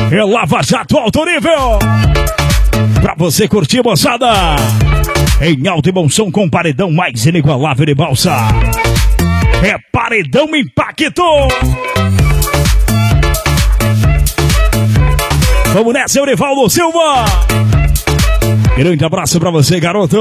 É Lava Jato alto nível. Pra você curtir, moçada. Em alto e bom som com paredão mais inigualável de balsa. É Paredão Impacto. Vamos nessa, Eurivaldo Silva. Grande abraço pra você, garoto.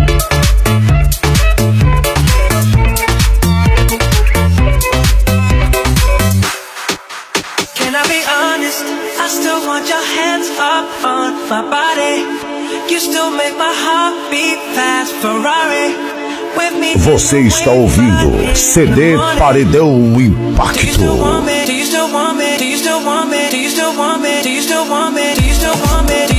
Can I be honest? I still want your hands up on my body. You still make my heart beat fast. Ferrari. Você está ouvindo CD Paredão Impacto. Do you still want me? Do you still want me? Do you still want me? Do you still want me? Do you still want me?